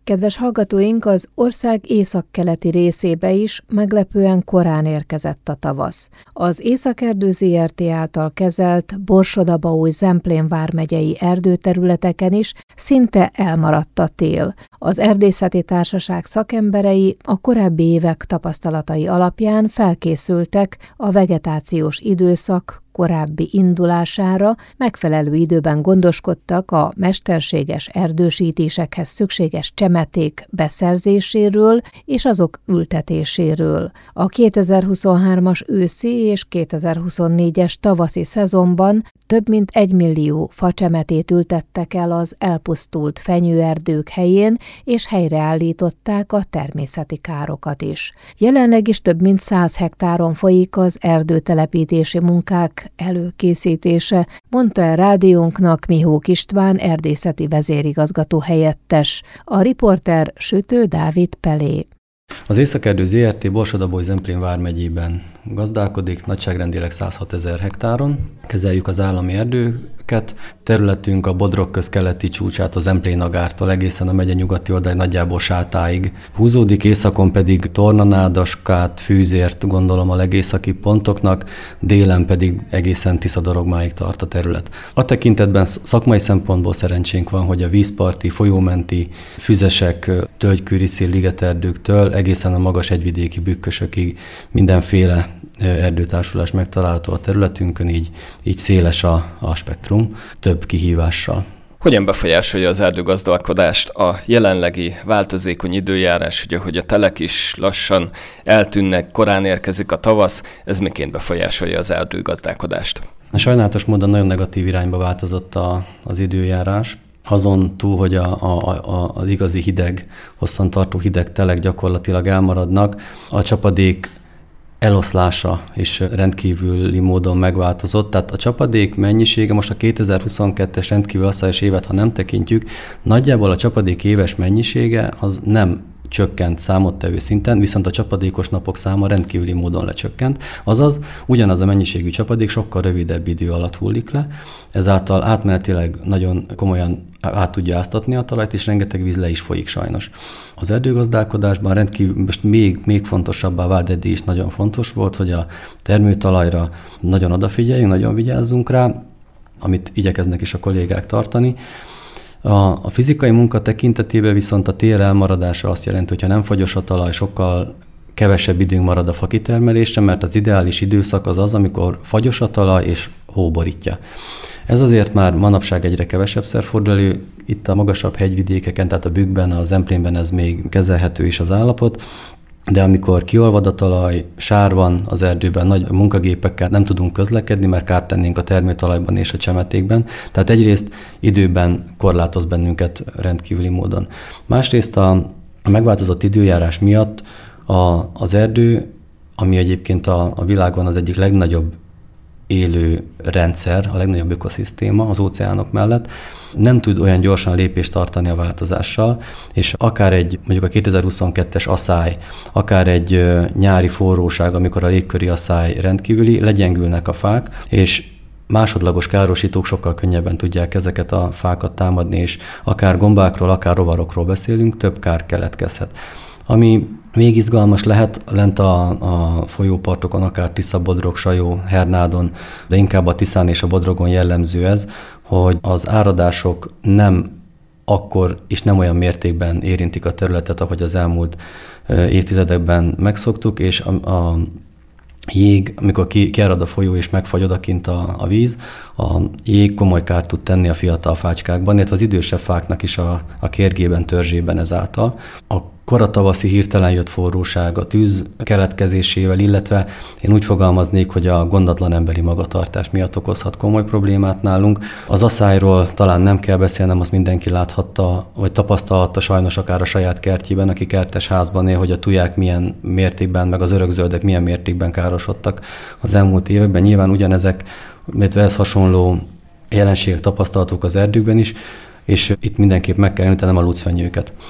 Kedves hallgatóink, az ország északkeleti részébe is meglepően korán érkezett a tavasz. Az Északerdő ZRT által kezelt Borsod-Abaúj-Zemplén vármegyei erdőterületeken is szinte elmaradt a tél. Az Erdészeti Társaság szakemberei a korábbi évek tapasztalatai alapján felkészültek a vegetációs időszak korábbi indulására, megfelelő időben gondoskodtak a mesterséges erdősítésekhez szükséges csemeték beszerzéséről és azok ültetéséről. A 2023-as őszi és 2024-es tavaszi szezonban több mint 1 millió facsemetét ültettek el az elpusztult fenyőerdők helyén, és helyreállították a természeti károkat is. Jelenleg is több mint 100 hektáron folyik az erdőtelepítési munkák előkészítése, mondta el rádiónknak Mihók István erdészeti vezérigazgató helyettes, a riporter Sütő Dávid Pelé. Az Északerdő ZRT Borsod-Abaúj-Zemplén vármegyében gazdálkodik, nagyságrendileg 106 000 hektáron. Kezeljük az állami erdőket. Területünk a Bodrogköz keleti csúcsát, a Zemplén-agártól egészen a megye nyugati oldaláig, nagyjából Sátáig húzódik, északon pedig Tornanádaskát, Fűzért gondolom a legészaki pontoknak, délen pedig egészen Tiszadorogmáig tart a terület. A tekintetben szakmai szempontból szerencsénk van, hogy a vízparti, folyómenti füzesek, tölgykőriszér ligeterdőktől egészen a magas hegyvidéki bükkösökig mindenféle erdőtársulás megtalálható a területünkön, így széles a spektrum, több kihívással. Hogyan befolyásolja az erdőgazdálkodást a jelenlegi változékony időjárás, ugye, hogy a telek is lassan eltűnnek, korán érkezik a tavasz, ez miként befolyásolja az erdőgazdálkodást? Sajnálatos módon nagyon negatív irányba változott az időjárás. Azon túl, hogy az igazi hideg, hosszantartó hideg telek gyakorlatilag elmaradnak, a csapadék eloszlása is rendkívüli módon megváltozott. Tehát a csapadék mennyisége, most a 2022-es rendkívül asszályos évet, ha nem tekintjük, nagyjából a csapadék éves mennyisége az nem csökkent számottevő szinten, viszont a csapadékos napok száma rendkívüli módon lecsökkent, azaz ugyanaz a mennyiségű csapadék sokkal rövidebb idő alatt hullik le, ezáltal átmenetileg nagyon komolyan át tudja áztatni a talajt, és rengeteg víz le is folyik sajnos. Az erdőgazdálkodásban rendkívül most még fontosabbá vált, eddig is nagyon fontos volt, hogy a termőtalajra nagyon odafigyeljünk, nagyon vigyázzunk rá, amit igyekeznek is a kollégák tartani. A fizikai munka tekintetében viszont a tél elmaradása azt jelenti, hogy ha nem fagyos a talaj, sokkal kevesebb időnk marad a fakitermelésre, mert az ideális időszak az, amikor fagyos a talaj és hó borítja. Ez azért már manapság egyre kevesebbszer fordul elő, itt a magasabb hegyvidékeken, tehát a Bükkben, a Zemplénben ez még kezelhető is az állapot, de amikor kiolvad a talaj, sár van az erdőben, nagy munkagépekkel nem tudunk közlekedni, mert kárt tennénk a termőtalajban és a csemetékben. Tehát egyrészt időben korlátoz bennünket rendkívüli módon. Másrészt a megváltozott időjárás miatt az erdő, ami egyébként a világon az egyik legnagyobb élő rendszer, a legnagyobb ökoszisztéma az óceánok mellett, nem tud olyan gyorsan lépést tartani a változással, és akár mondjuk a 2022-es asszály, akár egy nyári forróság, amikor a légköri asszály rendkívüli, legyengülnek a fák, és másodlagos károsítók sokkal könnyebben tudják ezeket a fákat támadni, és akár gombákról, akár rovarokról beszélünk, több kár keletkezhet. Ami még izgalmas lehet lent a folyópartokon, akár Tisza, Bodrog, Sajó, Hernádon, de inkább a Tiszán és a Bodrogon jellemző ez, hogy az áradások nem akkor és nem olyan mértékben érintik a területet, ahogy az elmúlt évtizedekben megszoktuk, és a jég, amikor kiárad a folyó és megfagy odakint a víz, a jég komoly kárt tud tenni a fiatal fácskákban, illetve az idősebb fáknak is a kérgében, törzsében ezáltal. A koratavaszi hirtelen jött forróság a tűz keletkezésével, illetve én úgy fogalmaznék, hogy a gondatlan emberi magatartás miatt okozhat komoly problémát nálunk. Az asszályról talán nem kell beszélnem, azt mindenki láthatta, vagy tapasztalhatta sajnos akár a saját kertjében, aki kertes házban él, hogy a tuják milyen mértékben, meg az örökzöldek milyen mértékben károsodtak az elmúlt években. Nyilván ugyanezek, mert ehhez hasonló jelenségek tapasztalhatók az erdőkben is, és itt mindenképp meg kell említenem a lucfenyőket.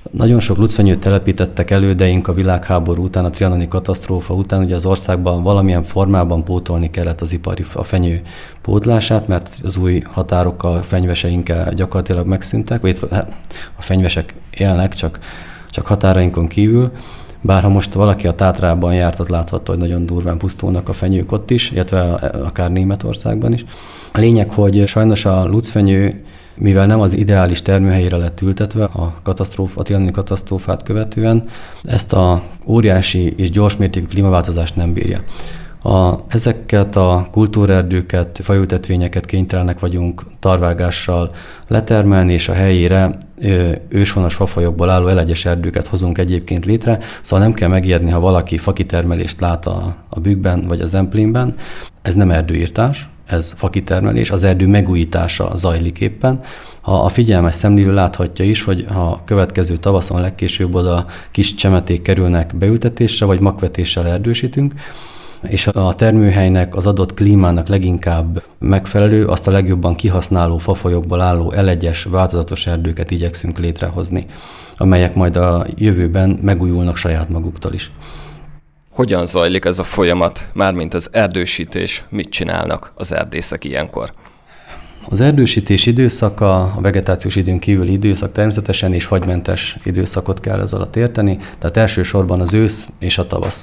Nagyon sok lucfenyőt telepítettek elődeink a világháború után, a trianoni katasztrófa után, ugye az országban valamilyen formában pótolni kellett a fenyő pótlását, mert az új határokkal, fenyveseinkkel gyakorlatilag megszűntek, vagy a fenyvesek élnek, csak határainkon kívül. Bár ha most valaki a Tátrában járt, az láthatta, hogy nagyon durván pusztulnak a fenyők ott is, illetve akár Németországban is. A lényeg, hogy sajnos a lucfenyő, mivel nem az ideális termőhelyére lett ültetve a trianoni katasztrófát követően, ezt a óriási és gyorsmértékű klímaváltozást nem bírja. Ezeket a kultúrerdőket, fajültetvényeket kénytelenek vagyunk tarvágással letermelni, és a helyére őshonos fafajokból álló elegyes erdőket hozunk egyébként létre, szóval nem kell megijedni, ha valaki fakitermelést lát a Bükkben vagy a Zemplénben. Ez nem erdőirtás, ez fakitermelés, az erdő megújítása zajlik éppen. A figyelmes szemlélő láthatja is, hogy ha következő tavaszon legkésőbb oda kis csemeték kerülnek beültetésre, vagy magvetéssel erdősítünk, és a termőhelynek, az adott klímának leginkább megfelelő, azt a legjobban kihasználó fafajokból álló elegyes, változatos erdőket igyekszünk létrehozni, amelyek majd a jövőben megújulnak saját maguktól is. Hogyan zajlik ez a folyamat, mármint az erdősítés, mit csinálnak az erdészek ilyenkor? Az erdősítés időszaka, a vegetációs időn kívüli időszak természetesen és fagymentes időszakot kell ez alatt érteni, tehát elsősorban az ősz és a tavasz.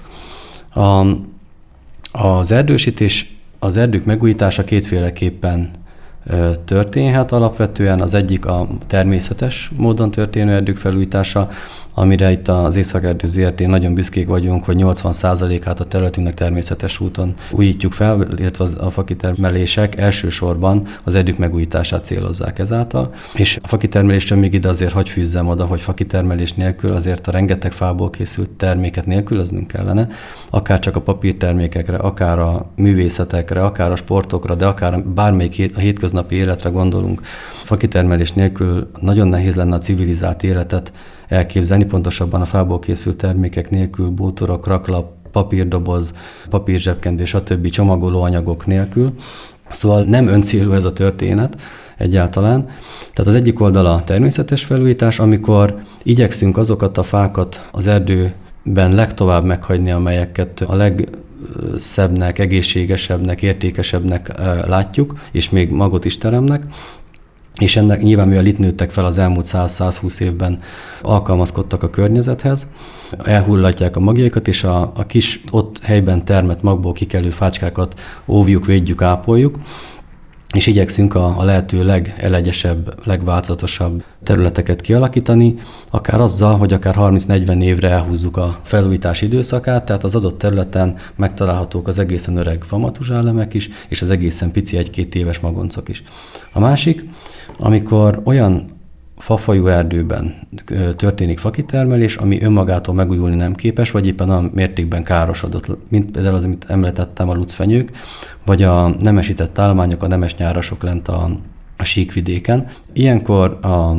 Az erdősítés, az erdők megújítása kétféleképpen történhet alapvetően. Az egyik a természetes módon történő erdők felújítása, amire itt az Északerdő ZRT nagyon büszkék vagyunk, hogy 80%-át a területünknek természetes úton újítjuk fel, illetve a fakitermelések elsősorban az erdők megújítását célozzák ezáltal. És a fakitermelésről még ide azért hagy fűzzem oda, hogy fakitermelés nélkül azért a rengeteg fából készült terméket nélkülöznünk kellene, akár csak a papírtermékekre, akár a művészetekre, akár a sportokra, de akár bármelyik a hétköznapi életre gondolunk. Fakitermelés nélkül nagyon nehéz lenne a civilizált életet elképzelni, pontosabban a fából készült termékek nélkül, bútorok, raklap, papírdoboz, papírzsebkendő, stb. Csomagolóanyagok nélkül. Szóval nem öncélú ez a történet egyáltalán. Tehát az egyik oldal a természetes felújítás, amikor igyekszünk azokat a fákat az erdőben legtovább meghagyni, amelyeket a legszebbnek, egészségesebbnek, értékesebbnek látjuk, és még magot is teremnek. És ennek nyilván, mivel itt nőttek fel az elmúlt 100-120 évben, alkalmazkodtak a környezethez, elhullatják a magjaikat, és a kis ott helyben termett magból kikelő fácskákat óvjuk, védjük, ápoljuk, és igyekszünk a lehető legelegyesebb, legváltozatosabb területeket kialakítani, akár azzal, hogy akár 30-40 évre elhúzzuk a felújítás időszakát, tehát az adott területen megtalálhatók az egészen öreg famatuzselemek is, és az egészen pici 1-2 éves magoncok is. A másik, amikor olyan fafajú erdőben történik fakitermelés, ami önmagától megújulni nem képes, vagy éppen olyan mértékben károsodott, mint például az, amit említettem, a lucfenyők, vagy a nemesített állományok, a nemes nyárasok lent a síkvidéken. Ilyenkor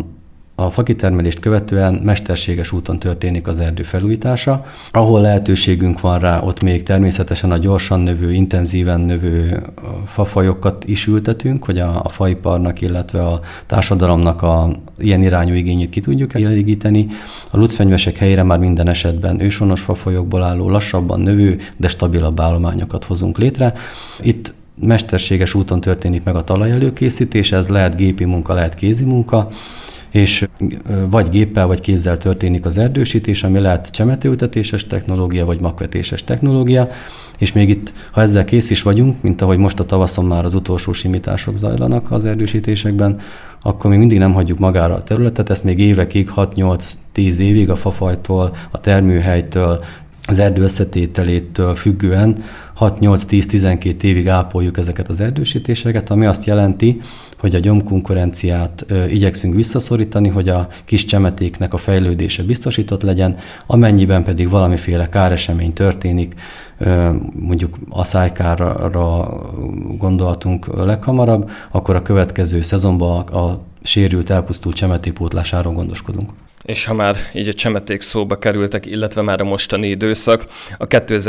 a fakitermelést követően mesterséges úton történik az erdő felújítása. Ahol lehetőségünk van rá, ott még természetesen a gyorsan növő, intenzíven növő fafajokat is ültetünk, hogy a faiparnak, illetve a társadalomnak a ilyen irányú igényét ki tudjuk elégíteni. A lucfenyvesek helyére már minden esetben őshonos fafajokból álló, lassabban növő, de stabilabb állományokat hozunk létre. Itt mesterséges úton történik meg a talajelőkészítés, ez lehet gépi munka, lehet kézi munka, és vagy géppel, vagy kézzel történik az erdősítés, ami lehet csemetőültetéses technológia, vagy magvetéses technológia, és még itt, ha ezzel kész is vagyunk, mint ahogy most a tavaszon már az utolsó simítások zajlanak az erdősítésekben, akkor még mindig nem hagyjuk magára a területet, ezt még évekig, 6-8-10 évig a fafajtól, a termőhelytől, az erdő összetételétől függően 6-8-10-12 évig ápoljuk ezeket az erdősítéseket, ami azt jelenti, hogy a gyomkonkurenciát igyekszünk visszaszorítani, hogy a kis csemetéknek a fejlődése biztosított legyen, amennyiben pedig valamiféle káresemény történik, mondjuk aszálykára gondolhatunk leghamarabb, akkor a következő szezonban a sérült, elpusztult csemeték pótlásáról gondoskodunk. És ha már így a csemeték szóba kerültek, illetve már a mostani időszak, a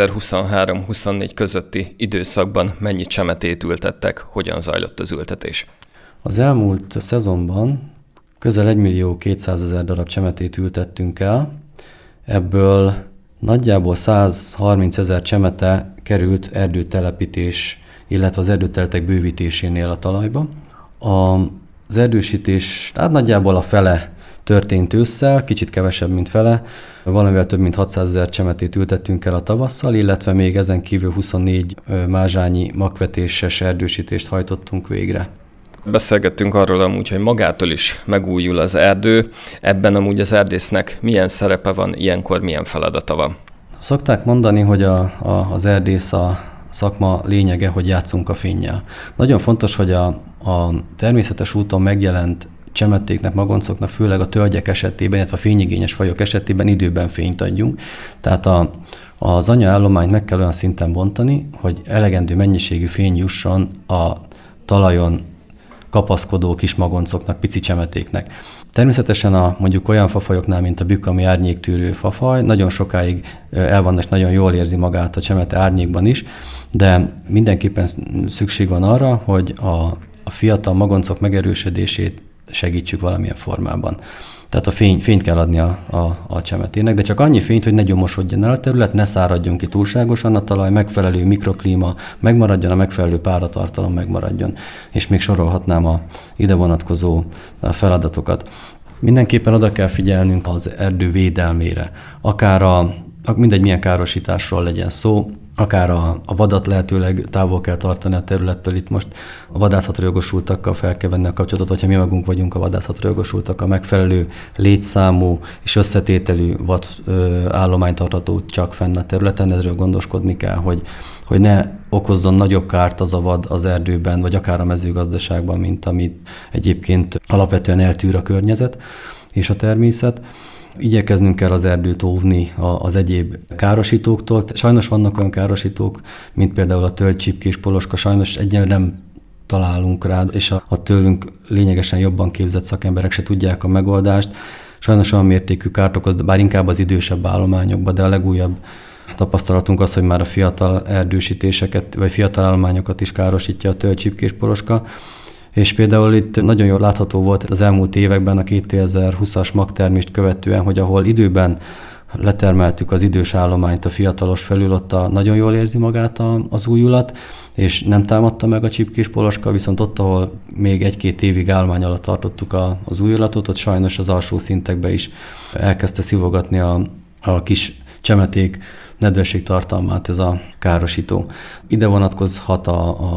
2023-24 közötti időszakban mennyi csemetét ültettek, hogyan zajlott az ültetés? Az elmúlt szezonban Közel 1.200.000 darab csemetét ültettünk el, ebből nagyjából 130.000 csemete került erdőtelepítés, illetve az erdőterületek bővítésénél a talajba. Az erdősítés nagyjából a fele történt ősszel, kicsit kevesebb, mint fele, valamivel több mint 600.000 csemetét ültettünk el a tavasszal, illetve még ezen kívül 24 mázsányi magvetéses erdősítést hajtottunk végre. Beszélgettünk arról amúgy, hogy magától is megújul az erdő. Ebben amúgy az erdésznek milyen szerepe van, ilyenkor milyen feladata van? Szokták mondani, hogy az erdész a szakma lényege, hogy játszunk a fénnyel. Nagyon fontos, hogy a természetes úton megjelent csemetéknek, magoncoknak, főleg a tölgyek esetében, illetve a fényigényes fajok esetében időben fényt adjunk. Tehát az anyaállományt meg kell olyan szinten bontani, hogy elegendő mennyiségű fény jusson a talajon kapaszkodó kis magoncoknak, pici csemetéknek. Természetesen mondjuk olyan fafajoknál, mint a bükk, ami árnyéktűrő fafaj, nagyon sokáig el van, és nagyon jól érzi magát a csemete árnyékban is, de mindenképpen szükség van arra, hogy a fiatal magoncok megerősödését segítsük valamilyen formában. Tehát a fényt kell adni a csemetének, de csak annyi fényt, hogy ne gyomosodjon el a terület, ne száradjon ki túlságosan a talaj, megfelelő mikroklíma megmaradjon, a megfelelő páratartalom megmaradjon. És még sorolhatnám a ide vonatkozó feladatokat. Mindenképpen oda kell figyelnünk az erdő védelmére, akár mindegy milyen károsításról legyen szó, akár a vadat lehetőleg távol kell tartani a területtől. Itt most a vadászatra jogosultakkal fel kell venni a kapcsolatot, vagy ha mi magunk vagyunk a vadászatra jogosultak, a megfelelő létszámú és összetételű vad állományt tartható csak fenn a területen. Ezről gondoskodni kell, hogy ne okozzon nagyobb kárt az a vad az erdőben, vagy akár a mezőgazdaságban, mint amit egyébként alapvetően eltűr a környezet és a természet. Igyekeznünk kell az erdőt óvni az egyéb károsítóktól. Sajnos vannak olyan károsítók, mint például a tölgy, csipkés, poloska, sajnos egyenlően nem találunk rá, és a tőlünk lényegesen jobban képzett szakemberek se tudják a megoldást. Sajnos olyan mértékű kárt okoz, bár inkább az idősebb állományokban, de a legújabb tapasztalatunk az, hogy már a fiatal erdősítéseket, vagy fiatal állományokat is károsítja a tölgy, csipkés, poloska. És például itt nagyon jól látható volt az elmúlt években a 2020-as magtermést követően, hogy ahol időben letermeltük az idős állományt a fiatalos felül, ott nagyon jól érzi magát az újulat, és nem támadta meg a csipkés poloska, viszont ott, ahol még 1-2 évig állomány alatt tartottuk az újulatot, ott sajnos az alsó szintekbe is elkezdte szivogatni a kis csemeték nedvesség tartalmát ez a károsító. Ide vonatkozhat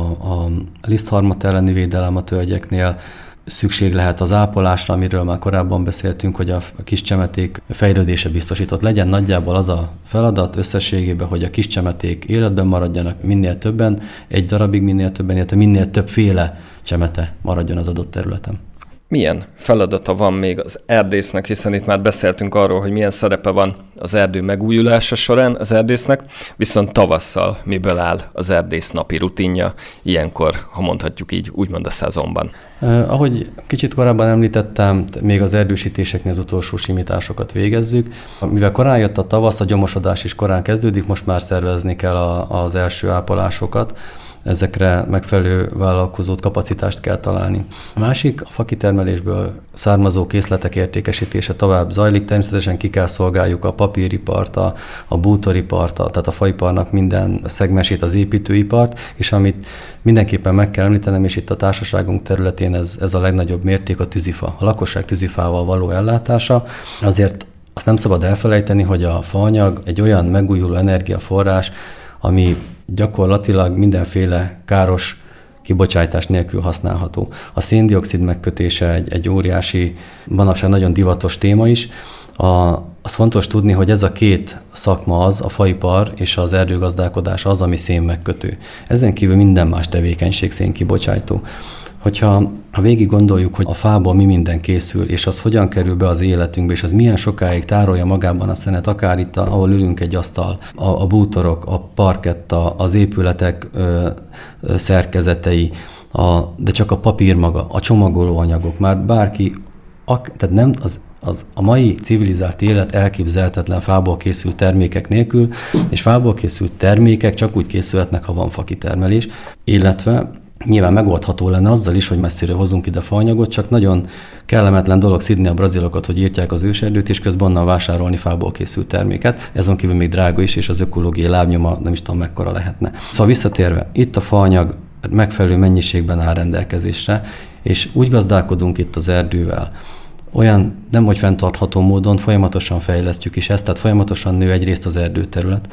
a lisztharmat elleni védelem a tölgyeknél, szükség lehet az ápolásra, amiről már korábban beszéltünk, hogy a kis csemeték fejlődése biztosított legyen. Nagyjából az a feladat összességében, hogy a kis csemeték életben maradjanak minél többen, egy darabig minél többen, illetve minél többféle csemete maradjon az adott területen. Milyen feladata van még az erdésznek, hiszen itt már beszéltünk arról, hogy milyen szerepe van az erdő megújulása során az erdésznek, viszont tavasszal miből áll az erdész napi rutinja, ilyenkor, ha mondhatjuk így, úgymond a szezonban? Ahogy kicsit korábban említettem, még az erdősítéseknél az utolsó simításokat végezzük. Mivel korán jött a tavasz, a gyomosodás is korán kezdődik, most már szervezni kell az első ápolásokat. Ezekre megfelelő vállalkozót, kapacitást kell találni. A másik, a fakitermelésből származó készletek értékesítése tovább zajlik. Természetesen ki kell szolgáljuk a papíripart, a bútoripart, tehát a faiparnak minden szegmensét, az építőipart, és amit mindenképpen meg kell említenem, és itt a társaságunk területén ez a legnagyobb mérték, a tűzifa. A lakosság tűzifával való ellátása. Azért azt nem szabad elfelejteni, hogy a faanyag egy olyan megújuló energiaforrás, ami gyakorlatilag mindenféle káros kibocsátás nélkül használható. A szén-dioxid megkötése egy óriási, manapság nagyon divatos téma is. Az fontos tudni, hogy ez a két szakma az, a faipar és az erdőgazdálkodás az, ami szénmegkötő. Ezen kívül minden más tevékenység szénkibocsátó. Hogyha végig gondoljuk, hogy a fából mi minden készül, és az hogyan kerül be az életünkbe, és az milyen sokáig tárolja magában a szenet, akár itt, ahol ülünk egy asztal, a bútorok, a parketta, az épületek szerkezetei, de csak a papír maga, a csomagolóanyagok, már bárki, tehát nem a mai civilizált élet elképzelhetetlen fából készült termékek nélkül, és fából készült termékek csak úgy készülhetnek, ha van fakitermelés, illetve Nyilván megoldható lenne azzal is, hogy messziről hozunk ide faanyagot, csak nagyon kellemetlen dolog szidni a brazilokat, hogy írtják az őserdőt, és közben onnan vásárolni fából készült terméket. Ezon kívül még drága is, és az ökológiai lábnyoma nem is tudom mekkora lehetne. Szóval visszatérve, itt a faanyag megfelelő mennyiségben áll rendelkezésre, és úgy gazdálkodunk itt az erdővel, olyan nem hogy fenntartható módon folyamatosan fejlesztjük is ezt, tehát folyamatosan nő egyrészt az erdőterület,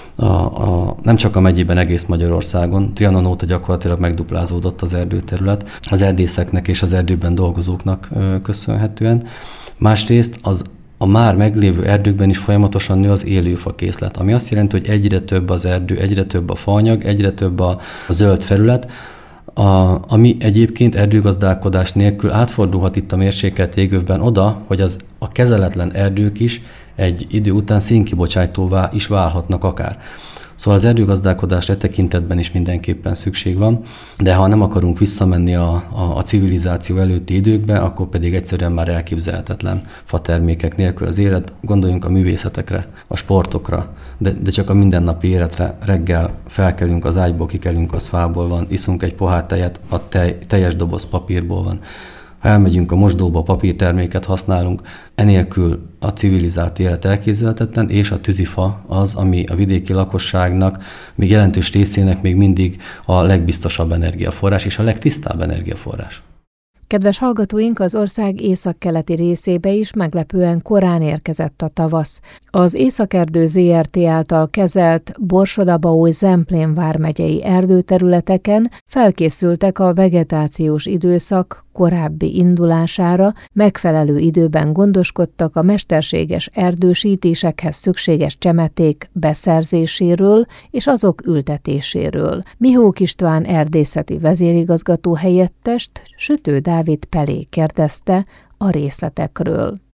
nem csak a megyében, egész Magyarországon. Trianon óta gyakorlatilag megduplázódott az erdőterület az erdészeknek és az erdőben dolgozóknak köszönhetően. Másrészt a már meglévő erdőkben is folyamatosan nő az élőfa készlet, ami azt jelenti, hogy egyre több az erdő, egyre több a faanyag, egyre több a zöld felület, ami egyébként erdőgazdálkodás nélkül átfordulhat itt a mérsékelt égövben oda, hogy a kezeletlen erdők is egy idő után szénkibocsátóvá is válhatnak akár. Szóval az erdőgazdálkodás e tekintetben is mindenképpen szükség van, de ha nem akarunk visszamenni a civilizáció előtti időkbe, akkor pedig egyszerűen már elképzelhetetlen fatermékek nélkül az élet. Gondoljunk a művészetekre, a sportokra, de csak a mindennapi életre. Reggel felkelünk az ágyból, kikelünk, az fából van, iszunk egy pohár tejet, a teljes doboz papírból van. Ha elmegyünk a mosdóba, papírterméket használunk, enélkül a civilizált élet elképzelhetetlen, és a tűzifa az, ami a vidéki lakosságnak, még jelentős részének még mindig a legbiztosabb energiaforrás, és a legtisztább energiaforrás. Kedves hallgatóink, az ország északkeleti részébe is meglepően korán érkezett a tavasz. Az Északerdő ZRT által kezelt Borsod-Abaúj-Zemplén vármegyei erdőterületeken felkészültek a vegetációs időszak korábbi indulására, megfelelő időben gondoskodtak a mesterséges erdősítésekhez szükséges csemeték beszerzéséről és azok ültetéséről. Mihók István erdészeti vezérigazgató helyettest Sütő Dávid Pelé kérdezte a részletekről.